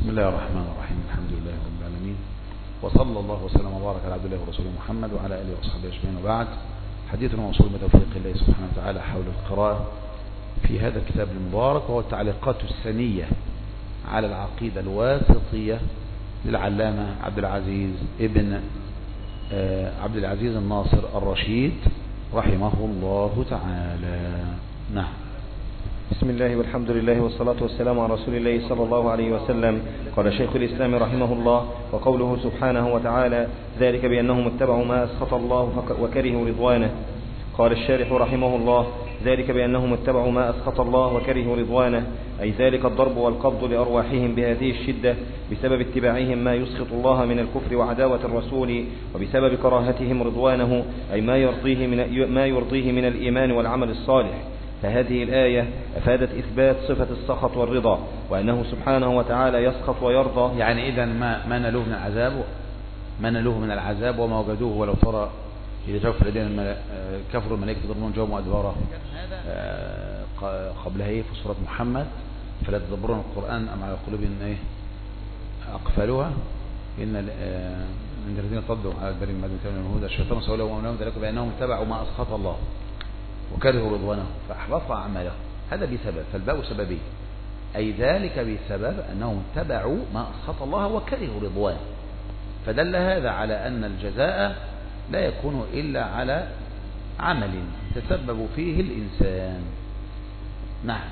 بسم الله الرحمن الرحيم. الحمد لله رب العالمين، وصلى الله وسلم وبارك على عبد الله ورسوله محمد وعلى آله وصحبه أجمعين، وبعد. حديثنا موصول بتوفيق الله سبحانه وتعالى حول القراءة في هذا الكتاب المبارك، وهو التعليقات السنية على العقيدة الواسطية للعلامة عبد العزيز ابن عبد العزيز الناصر الرشيد رحمه الله تعالى. نعم. بسم الله والحمد لله والصلاة والسلام على رسول الله صلى الله عليه وسلم. قال شيخ الإسلام رحمه الله: وقوله سبحانه وتعالى: ذلك بأنهم اتبعوا ما أسخط الله وكرهوا رضوانه. قال الشارح رحمه الله: ذلك بأنهم اتبعوا ما أسخط الله وكرهوا رضوانه، أي ذلك الضرب والقبض لأرواحهم بهذه الشدة بسبب اتباعهم ما يسخط الله من الكفر وعداوة الرسول، وبسبب كراهتهم رضوانه، أي ما يرضيه من الإيمان والعمل الصالح. فهذه الآية أفادت إثبات صفة السخط والرضا، وأنه سبحانه وتعالى يسخط ويرضى. يعني إذن ما نلوه من العذاب وما وجدوه، ولو ترى إذا جاءوا في الذين كفروا الملائكة يضربون وجوههم وأدبارهم، قبلها في سورة محمد: فلا تدبرون القرآن أم على قلوب أقفالها إن الذين صدوا على البرين بعد كانوا اليهود الشيطان سولوا وأمنهم ذلك بأنهم اتبعوا ما أسخط الله وكرهوا رضوانه فأحبط أعمالهم. هذا بسبب، فالباء سببي، أي ذلك بسبب أنهم اتبعوا ما أسخط الله وكرهوا رضوانه. فدل هذا على أن الجزاء لا يكون إلا على عمل تسبب فيه الإنسان. نعم.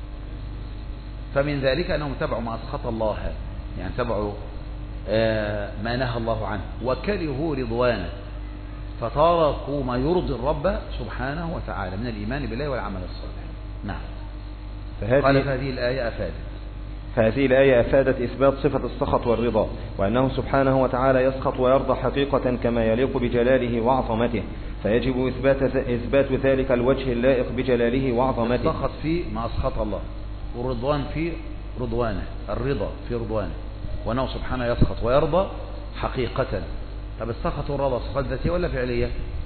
فمن ذلك أنهم اتبعوا ما أسخط الله، يعني اتبعوا ما نهى الله عنه وكرهوا رضوانه، فتركوا ما يرضي الرب سبحانه وتعالى من الإيمان بالله والعمل الصالح. نعم. قال فهذه الآية أفادت إثبات صفة السخط والرضا، وأنه سبحانه وتعالى يسخط ويرضى حقيقة كما يليق بجلاله وعظمته، فيجب إثبات ذلك الوجه اللائق بجلاله وعظمته. السخط في ما أسخط الله، والرضوان في رضوانه، الرضا في رضوانه، وأنه سبحانه يسخط ويرضى حقيقة. طب السخط والرضا صفات ذاتية ولا فعلية؟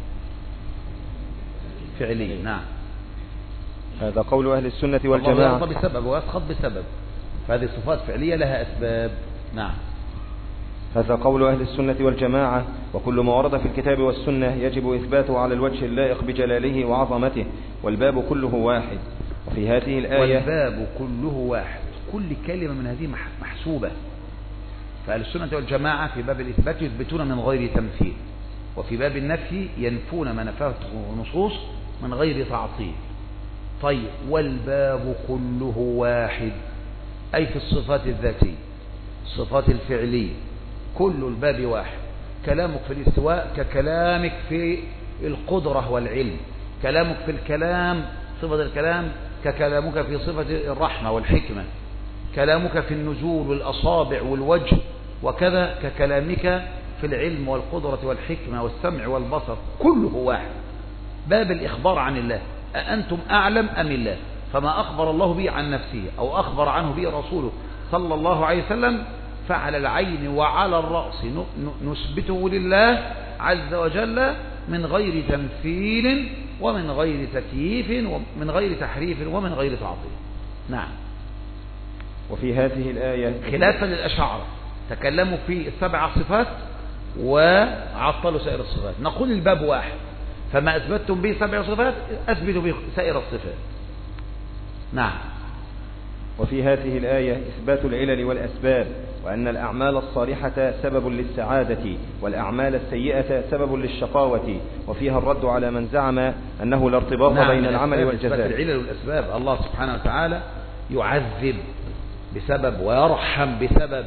فعلية. نعم. هذا قول أهل السنة والجماعة. الله يرضى بسبب ويسخط بسبب، فهذه صفات فعلية لها أسباب. نعم. هذا قول أهل السنة والجماعة، وكل ما ورد في الكتاب والسنة يجب إثباته على الوجه اللائق بجلاله وعظمته، والباب كله واحد. وفي هذه الآية والباب كله واحد، كل كلمة من هذه محسوبة. فأهل السنة والجماعة في باب الإثبات يثبتون من غير تمثيل، وفي باب النفي ينفون ما نفته النصوص من غير تعطيل. طيب، والباب كله واحد، أي في الصفات الذاتية، الصفات الفعلية، كل الباب واحد. كلامك في الاستواء ككلامك في القدرة والعلم، كلامك في الكلام صفة الكلام ككلامك في صفة الرحمة والحكمة، كلامك في النزول والأصابع والوجه وكذا ككلامك في العلم والقدرة والحكمة والسمع والبصر، كله واحد. باب الإخبار عن الله، أأنتم أعلم أم الله؟ فما أخبر الله به عن نفسه أو أخبر عنه به رسوله صلى الله عليه وسلم، فعلى العين وعلى الرأس نثبته لله عز وجل من غير تمثيل ومن غير تكييف ومن غير تحريف ومن غير تعطيل. نعم. وفي هذه الآية خلافا للأشاعرة تكلموا في السبع صفات وعطلوا سائر الصفات. نقول الباب واحد، فما أثبتتم به سبع صفات أثبتوا به سائر الصفات. نعم. وفي هذه الآية إثبات العلل والأسباب، وأن الأعمال الصالحة سبب للسعادة والأعمال السيئة سبب للشقاوة، وفيها الرد على من زعم أنه لا ارتباط بين العمل والجزاء. إثبات العلل والأسباب، الله سبحانه وتعالى يعذب بسبب ويرحم بسبب،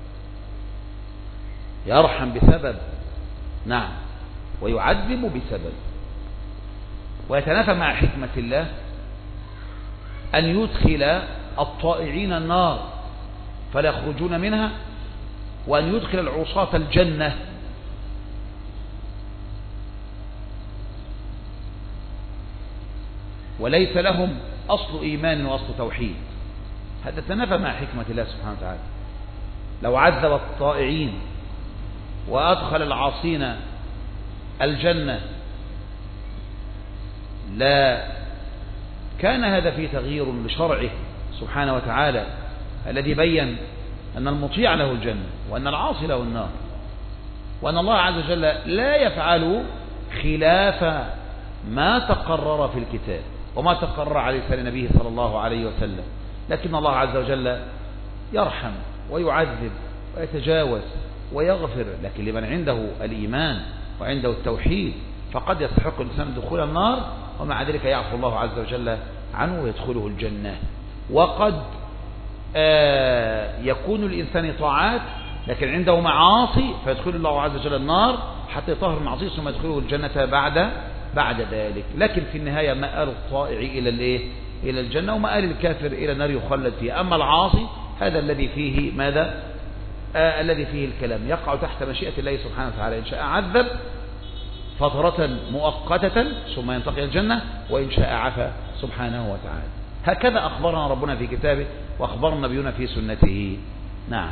يرحم بسبب. نعم. ويعذب بسبب، ويتنافى مع حكمة الله أن يدخل الطائعين النار فلا يخرجون منها، وأن يدخل العصاة الجنة. وليس لهم أصل إيمان وأصل توحيد. هذا تنافى مع حكمة الله سبحانه وتعالى. لو عذب الطائعين وأدخل العاصين الجنة لا كان هذا فيه تغيير لشرعه سبحانه وتعالى الذي بين أن المطيع له الجنة وأن العاصي له النار، وأن الله عز وجل لا يفعل خلاف ما تقرر في الكتاب وما تقرر على لسان نبيه صلى الله عليه وسلم، لكن الله عز وجل يرحم ويعذب ويتجاوز ويغفر، لكن لمن عنده الإيمان وعنده التوحيد فقد يستحق الإنسان دخول النار، ومع ذلك يعفو الله عز وجل عنه ويدخله الجنة. وقد يكون الإنسان طاعات لكن عنده معاصي فيدخل الله عز وجل النار حتى يطهر المعصية ثم يدخله الجنة بعد ذلك. لكن في النهاية مآل الطائع إلى الجنة، ومآل الكافر إلى النار يخلد فيها. أما العاصي هذا الذي فيه ماذا؟ الذي فيه الكلام، يقع تحت مشيئة الله سبحانه وتعالى، إن شاء عذب فترة مؤقتة ثم ينتقل الجنة، وإن شاء عفى سبحانه وتعالى. هكذا أخبرنا ربنا في كتابه وأخبرنا نبينا في سنته. نعم.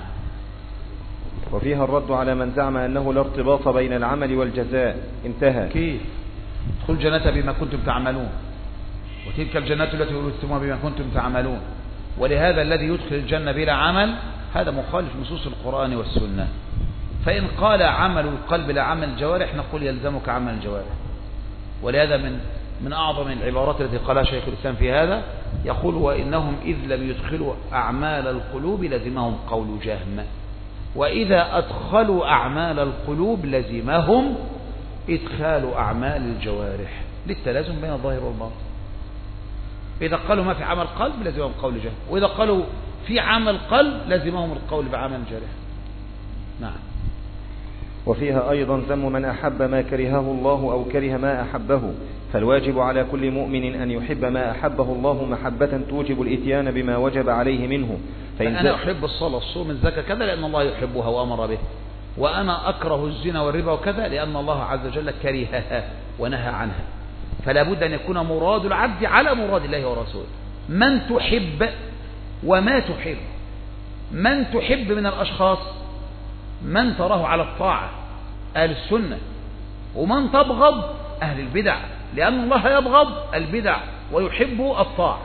وفيها الرد على من زعم أنه لا ارتباط بين العمل والجزاء. انتهى. كيف؟ ادخلوا الجنة بما كنتم تعملون، وتلك الجنة التي أورثتموها بما كنتم تعملون. ولهذا الذي يدخل الجنة بلا عمل هذا مخالف نصوص القرآن والسنة. فإن قال عمل القلب لا عمل الجوارح نقول يلزمك عمل الجوارح. ولهذا من أعظم العبارات التي قالها شيخ الإسلام في هذا يقول: وإنهم إذ لم يدخلوا أعمال القلوب لزمهم قول جهم، وإذا أدخلوا أعمال القلوب لزمهم إدخال أعمال الجوارح، للتلازم بين الظاهر والباطن. إذا قالوا ما في عمل قلب لزمهم قول جهم، وإذا قالوا في عمل قلب لزمهم القول بعمل الجارح. نعم. وفيها أيضا ذم من أحب ما كرهه الله أو كره ما أحبه، فالواجب على كل مؤمن أن يحب ما أحبه الله محبة توجب الإتيان بما وجب عليه منه. فأنا أحب الصلاة الصوم الزكاة كذا لأن الله يحبها وأمر به، وأنا أكره الزنا والربا وكذا لأن الله عز وجل كرهها ونهى عنها. فلا بد أن يكون مراد العبد على مراد الله ورسوله. من تحب وما تحب، من تحب من الأشخاص من تراه على الطاعة أهل السنة، ومن تبغض أهل البدع، لأن الله يبغض البدع ويحب الطاعة.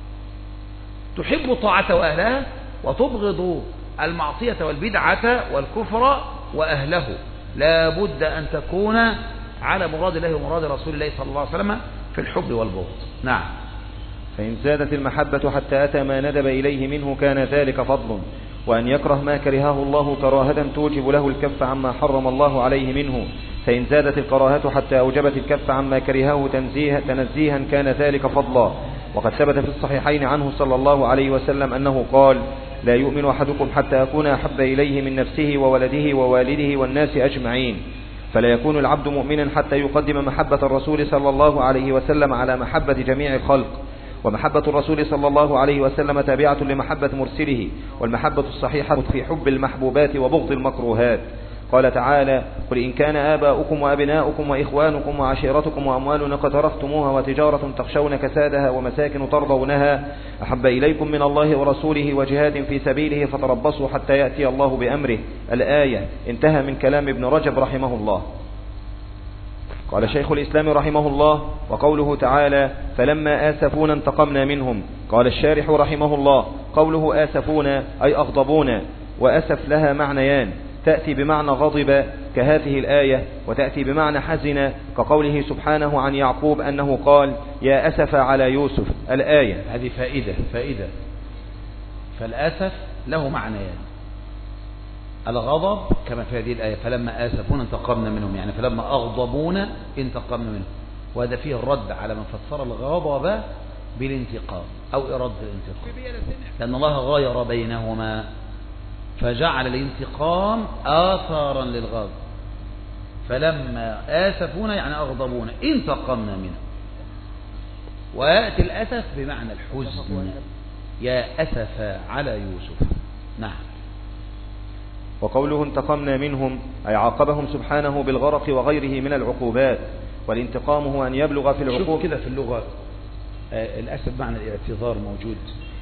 تحب الطاعة وأهلها وتبغض المعصية والبدعة والكفر وأهله. لا بد أن تكون على مراد الله ومراد رسول الله صلى الله عليه وسلم في الحب والبغض. نعم. فإن زادت المحبة حتى أتى ما ندب إليه منه كان ذلك فضل، وأن يكره ما كرهه الله كراهة توجب له الكف عما حرم الله عليه منه، فإن زادت الكراهة حتى أوجبت الكف عما كرهه تنزيها كان ذلك فضلا. وقد ثبت في الصحيحين عنه صلى الله عليه وسلم أنه قال: لا يؤمن أحدكم حتى أكون أحب إليه من نفسه وولده ووالده والناس أجمعين. فلا يكون العبد مؤمنا حتى يقدم محبة الرسول صلى الله عليه وسلم على محبة جميع الخلق، ومحبة الرسول صلى الله عليه وسلم تابعة لمحبة مرسله، والمحبة الصحيحة في حب المحبوبات وبغض المكروهات. قال تعالى: قل إن كان آباؤكم وأبناؤكم وإخوانكم وعشيرتكم وأموال اقترفتموها وتجارة تخشون كسادها ومساكن ترضونها أحب إليكم من الله ورسوله وجهاد في سبيله فتربصوا حتى يأتي الله بأمره. الآية. انتهى من كلام ابن رجب رحمه الله. قال شيخ الإسلام رحمه الله: وقوله تعالى: فلما آسفونا انتقمنا منهم. قال الشارح رحمه الله: قوله آسفونا أي أغضبونا، وأسف لها معنيان: تأتي بمعنى غضب كهذه الآية، وتأتي بمعنى حزن كقوله سبحانه عن يعقوب أنه قال: يا أسف على يوسف. الآية. هذه فائدة. فالأسف له معنيان: الغضب كما في هذه الآية فلما آسفونا انتقمنا منهم، يعني فلما أغضبونا انتقمنا منهم. وهذا فيه الرد على من فسر الغضب بالانتقام أو إرادة الانتقام، لأن الله غاير بينهما فجعل الانتقام آثارا للغضب. فلما آسفونا يعني أغضبونا انتقمنا منهم. ويأتي الأسف بمعنى الحزن: يا أسف على يوسف. نعم. وقوله انتقمنا منهم أي عاقبهم سبحانه بالغرق وغيره من العقوبات، والانتقام هو أن يبلغ في العقوبة. شوف كده في اللغة الأسف معنى الاعتذار موجود،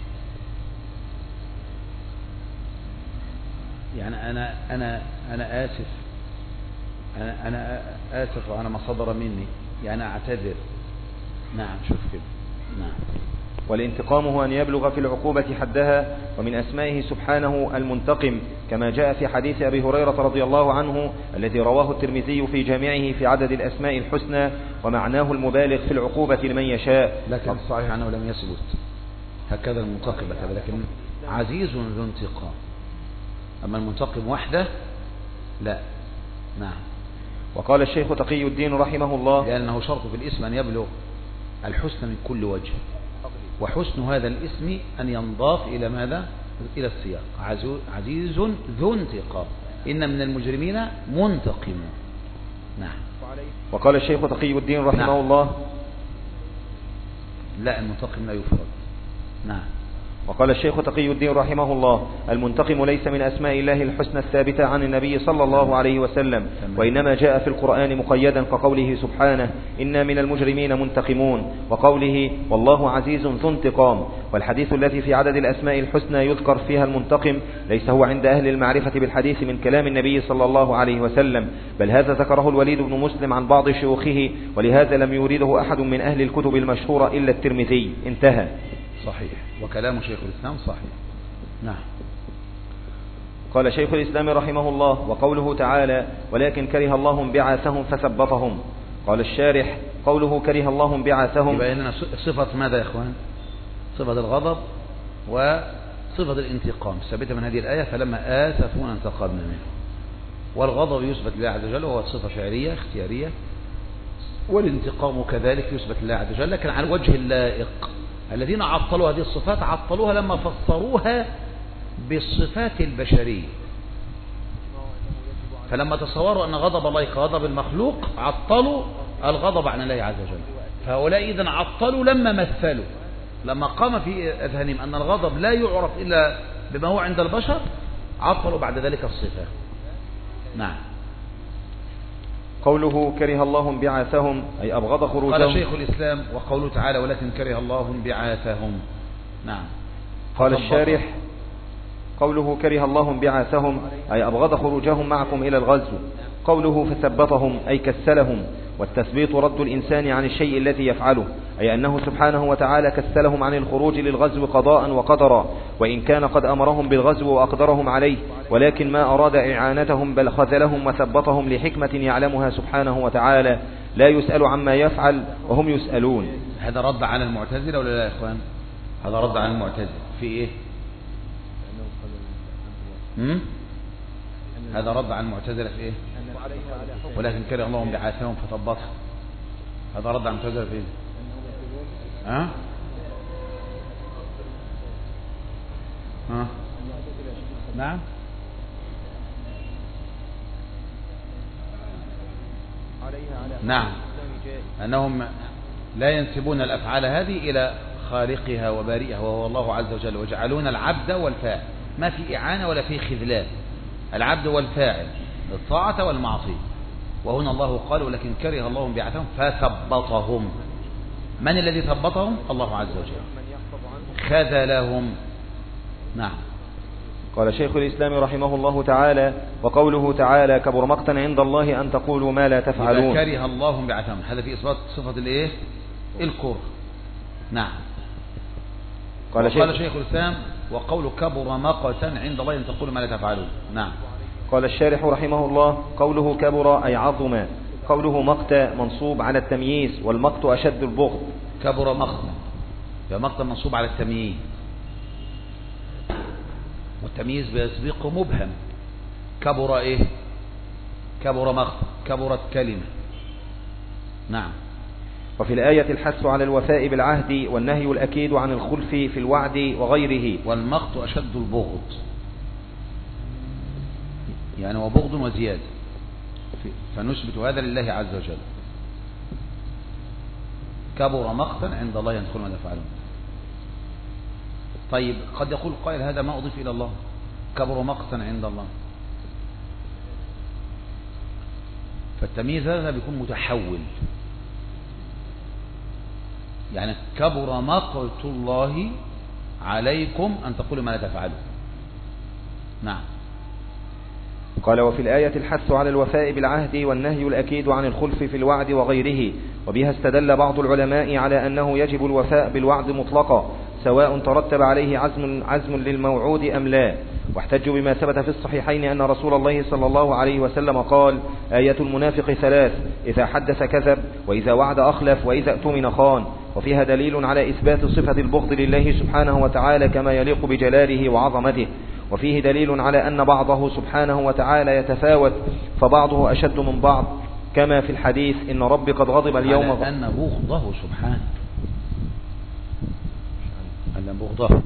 يعني أنا آسف، أنا آسف وأنا ما صدر مني، يعني أعتذر. نعم. شوف كده. نعم. والانتقام هو أن يبلغ في العقوبة حدها. ومن أسمائه سبحانه المنتقم، كما جاء في حديث أبي هريرة رضي الله عنه الذي رواه الترمذي في جامعه في عدد الأسماء الحسنى، ومعناه المبالغ في العقوبة لمن يشاء. لكن الصحيح أنه لم يثبت هكذا المنتقم هكذا، لكن عزيز ذو انتقام. أما المنتقم وحده لا. نعم. وقال الشيخ تقي الدين رحمه الله: لأنه شرط في الاسم أن يبلغ الحسن من كل وجه، وحسن هذا الاسم أن ينضاف إلى ماذا؟ إلى السياق. عزيز ذو انتقام، إن من المجرمين منتقمون. نعم. وقال الشيخ تقي الدين رحمه الله: لا، المنتقم لا يفرد. نعم. وقال الشيخ تقي الدين رحمه الله: المنتقم ليس من أسماء الله الحسنى الثابتة عن النبي صلى الله عليه وسلم، وإنما جاء في القرآن مقيدا كقوله سبحانه: إنا من المجرمين منتقمون، وقوله: والله عزيز ذو انتقام. والحديث الذي في عدد الأسماء الحسنى يذكر فيها المنتقم ليس هو عند أهل المعرفة بالحديث من كلام النبي صلى الله عليه وسلم، بل هذا ذكره الوليد بن مسلم عن بعض شيوخه، ولهذا لم يورده أحد من أهل الكتب المشهورة إلا الترمذي. انتهى. صحيح. وكلام شيخ الإسلام صحيح. نعم. قال شيخ الإسلام رحمه الله: وقوله تعالى: ولكن كره الله انبعاثهم فثبطهم. قال الشارح: قوله كره الله انبعاثهم يبقى لنا صفة ماذا يا إخوان؟ صفة الغضب وصفة الانتقام ثابتة من هذه الآية: فلما آسفونا انتقمنا منه. والغضب يثبت لله عز وجل وهو صفة فعلية اختيارية، والانتقام كذلك يثبت لله عز وجل، لكن على الوجه اللائق. الذين عطلوا هذه الصفات عطلوها لما فسروها بالصفات البشرية، فلما تصوروا أن غضب الله كغضب المخلوق عطلوا الغضب عن الله عز وجل. فهؤلاء إذن عطلوا لما مثلوا، لما قام في أذهانهم أن الغضب لا يعرف إلا بما هو عند البشر عطلوا بعد ذلك الصفات. نعم. قوله كره الله انبعاثهم أي أبغض خروجهم. قال شيخ الإسلام: وقوله تعالى: ولكن كره الله انبعاثهم. نعم. قال الشارح: قوله كره الله انبعاثهم أي أبغض خروجهم معكم إلى الغزو. قوله فثبطهم أي كسلهم، والتثبيط رد الإنسان عن الشيء الذي يفعله، أي أنه سبحانه وتعالى كسلهم عن الخروج للغزو قضاء وقدرا، وإن كان قد أمرهم بالغزو وأقدرهم عليه، ولكن ما أراد إعانتهم بل خذلهم وثبطهم لحكمة يعلمها سبحانه وتعالى، لا يسأل عما يفعل وهم يسألون. هذا رد على المعتزلة ولا لا يا إخوان؟ هذا رد على المعتزلة في إيه؟ هذا رد على المعتزلة في إيه؟ ولكن كره الله انبعاثهم فثبطهم. هذا رد على المعتزلة في إيه؟ نعم. نعم. أنهم لا ينسبون الأفعال هذه إلى خالقها وبارئها وهو الله عز وجل، وجعلون العبد والفاعل، ما في إعانة ولا في خذلان، العبد والفاعل الطاعة والمعصية. وهنا الله قال: ولكن كره الله انبعاثهم فثبطهم. من الذي ثبطهم؟ الله عز وجل. خذلهم. نعم. قال شيخ الإسلام رحمه الله تعالى: وقوله تعالى: كبر مقتا عند الله أن تقولوا ما لا تفعلون. كره الله انبعاثهم، هذا في إثبات صفة الإيه؟ الكره. نعم. قال شيخ الإسلام: وقول كبر مقتا عند الله أن تقولوا ما لا تفعلون. نعم. قال الشارح رحمه الله: قوله كبر أي عظم. قوله مقت منصوب على التمييز، والمقت أشد البغض. كبر مقتا، فمقتا منصوب على التمييز، والتمييز بيسبقه مبهم. كبر إيه؟ كبر مقتا، كبرت كلمة. نعم. وفي الآية الحث على الوفاء بالعهد والنهي الأكيد عن الخلف في الوعد وغيره. والمقت أشد البغض، يعني وبغض وزيادة، فنثبت هذا لله عز وجل. كبر مقتا عند الله أن تقولوا ما تفعلون. طيب قد يقول قائل: هذا ما أضيف إلى الله، كبر مقتا عند الله. فالتمييز هذا بيكون متحول، يعني كبر مقت الله عليكم أن تقولوا ما لا تفعلون. نعم. قال: وفي الآية الحث على الوفاء بالعهد والنهي الأكيد عن الخلف في الوعد وغيره، وبها استدل بعض العلماء على أنه يجب الوفاء بالوعد مطلقا سواء ترتب عليه عزم للموعود أم لا، واحتجوا بما ثبت في الصحيحين أن رسول الله صلى الله عليه وسلم قال: آية المنافق ثلاث: إذا حدث كذب، وإذا وعد أخلف، وإذا اؤتمن خان. وفيها دليل على إثبات صفة البغض لله سبحانه وتعالى كما يليق بجلاله وعظمته، وفيه دليل على أن بعضه سبحانه وتعالى يتفاوت فبعضه أشد من بعض، كما في الحديث: إن ربي قد غضب اليوم، على أن بغضه سبحانه، أن بغضه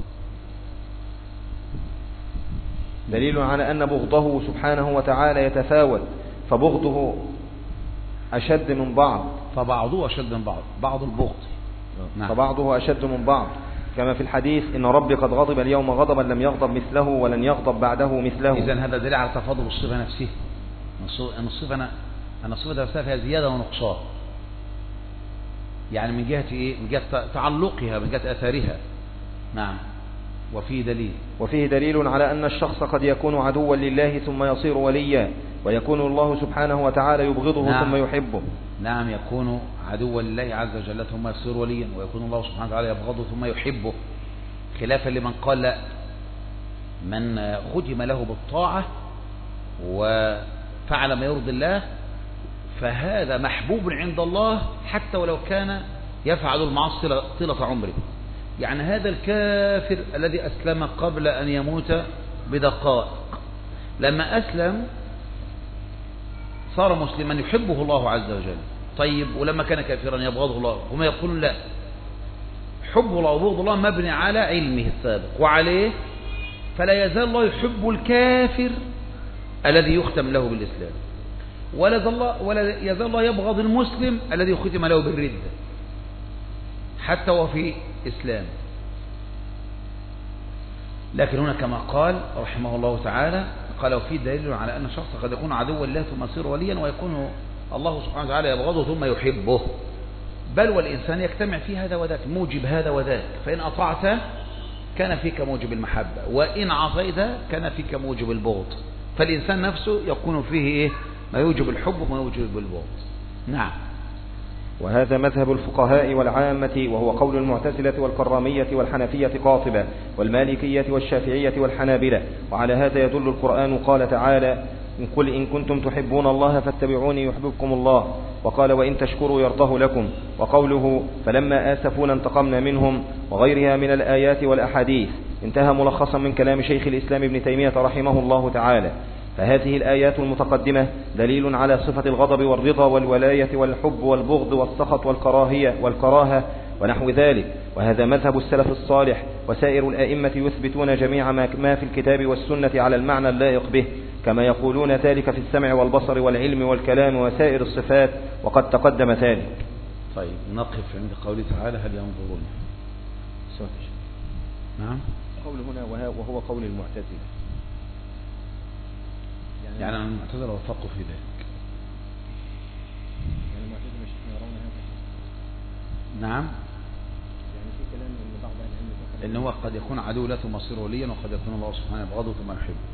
دليل على أن بغضه سبحانه وتعالى يتفاوت فبغضه أشد من بعض، فبعضه أشد من بعض، بعض البغض. نعم. فبعضه أشد من بعض، كما في الحديث: إن ربي قد غضب اليوم غضبا لم يغضب مثله ولن يغضب بعده مثله. إذن هذا دليل على تفاضل الصفة نفسها، أن الصفة نفسها فيها زيادة ونقصان، يعني من جهة إيه؟ من جهة تعلقها، من جهة أثارها. نعم. وفيه دليل على أن الشخص قد يكون عدوا لله ثم يصير وليا، ويكون الله سبحانه وتعالى يبغضه. نعم. ثم يحبه. نعم، يكون عدوا لله عز وجل ثم يصير وليا، ويكون الله سبحانه وتعالى يبغضه ثم يحبه، خلافا لمن قال لا، من ختم له بالطاعة وفعل ما يرضي الله فهذا محبوب عند الله حتى ولو كان يفعل المعاصي طيلة عمره. يعني هذا الكافر الذي أسلم قبل أن يموت بدقائق، لما أسلم صار مسلما يحبه الله عز وجل. طيب، ولما كان كافرا يبغضه الله. هم يقولون لا، حب الله وبغض الله مبني على علمه السابق وعليه، فلا يزال الله يحب الكافر الذي يختم له بالإسلام، ولا يزال الله يبغض المسلم الذي ختم له بالردة حتى وفي إسلام. لكن هنا كما قال رحمه الله تعالى، قال: وفي دليل على أن الشخص قد يكون عدوا لله ثم يصير وليا، ويكون الله سبحانه وتعالى يبغضه ثم يحبه. بل والإنسان يجتمع في هذا وذاك، موجب هذا وذاك، فإن أطعت كان فيك موجب المحبة، وإن عصيت كان فيك موجب البغض. فالإنسان نفسه يكون فيه إيه؟ ما يوجب الحب وما يوجب البغض. نعم. وهذا مذهب الفقهاء والعامة، وهو قول المعتزلة والكرامية والحنفية قاطبة، والمالكية والشافعية والحنابلة. وعلى هذا يدل القرآن، قال تعالى: قل إن كنتم تحبون الله فاتبعوني يحببكم الله. وقال: وإن تشكروا يرضه لكم. وقوله: فلما آسفونا انتقمنا منهم، وغيرها من الآيات والأحاديث. انتهى ملخصا من كلام شيخ الإسلام ابن تيمية رحمه الله تعالى. فهذه الآيات المتقدمة دليل على صفة الغضب والرضا والولاية والحب والبغض والسخط والكراهة ونحو ذلك، وهذا مذهب السلف الصالح. وسائر الأئمة يثبتون جميع ما في الكتاب والسنة على المعنى اللائق به، كما يقولون ذلك في السمع والبصر والعلم والكلام وسائر الصفات، وقد تقدم ذلك. طيب، نقف عند قوله تعالى: هل ينظرون؟ نعم. قول هنا وهو قول المعتزلة، يعني المعتزلة وفقوا في ذلك. يعني المعتزلة مش يرون هذا. نعم. يعني في كلام ان بعض اهل العلم ذكر ان هو قد يكون عدو له ثم يصير وليا، وقد يكون الله سبحانه يبغضه ثم يحبه.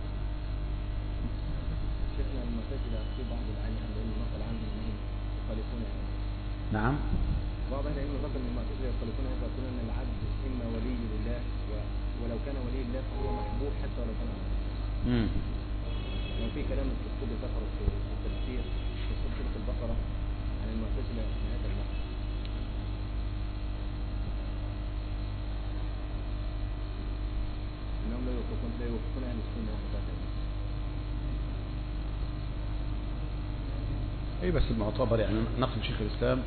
شيخنا المعتزلة في بعض اهل العلم نقل عنهم انهم يخالفون. نعم. بعض اهل العلم ذكر ان المعتزلة يخالفون هذا، يقولون ان العبد اما ولي لله ولو كان ولي لله فهو محبوب حتى ولو كان عبدا. يعني في كلام القرطبي ذكره في التفسير في سورة البقرة عن المعتزلة في هذا المعنى. انهم لا يوافقون اهل السنة وحدها. اي بس المعتبر يعني نقل شيخ الاسلام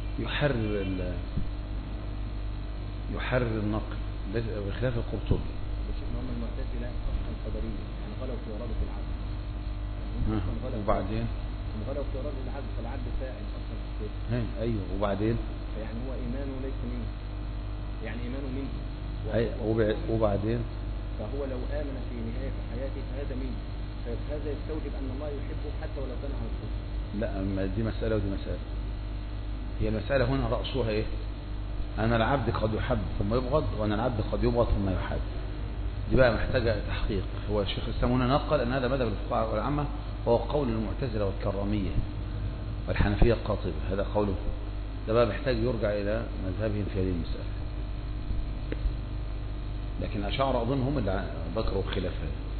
يحرر النقل بخلاف القرطبي. الشيخ محمد المعتزلة اصلا قدرية، يعني غلوا في إرادة العبد. وبعدين غلوا في إرادة العبد، فالعبد فاعل اصلا في الصفة. ايوه، وبعدين يعني هو ايمانه ليس منه، يعني ايمانه منه. وبعدين فهو لو آمن في نهاية حياته فهذا منه، فهذا يستوجب أن الله يحبه حتى ولو كان على الكفر. لا، دي مسألة ودي مسألة. هي المسألة هنا رأسها ايه؟ أن العبد قد يحب ثم يبغض، وأن العبد قد يبغض ثم يحب. دي بقى محتاجة تحقيق. هو الشيخ الإسلام هنا نقل أن هذا مذهب الفقهاء والعامة، وهو قول المعتزلة والكرامية والحنفية القاطبة، هذا قوله. ده بقى محتاج يرجع إلى مذهبهم في هذه المسألة، لكن الأشاعرة أظن هم اللي ذكروا الخلاف هذا.